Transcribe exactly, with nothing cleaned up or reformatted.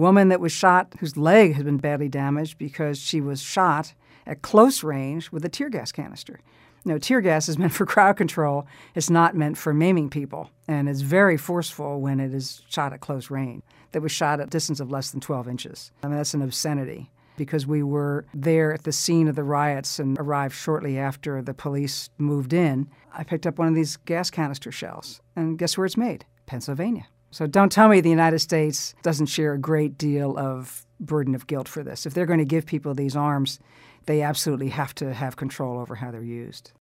woman that was shot, whose leg had been badly damaged because she was shot at close range with a tear gas canister. You know, tear gas is meant for crowd control. It's not meant for maiming people, and it's very forceful when it is shot at close range. That was shot at a distance of less than twelve inches. I mean, that's an obscenity. Because we were there at the scene of the riots and arrived shortly after the police moved in, I picked up one of these gas canister shells. And guess where it's made? Pennsylvania. So don't tell me the United States doesn't share a great deal of burden of guilt for this. If they're going to give people these arms, they absolutely have to have control over how they're used.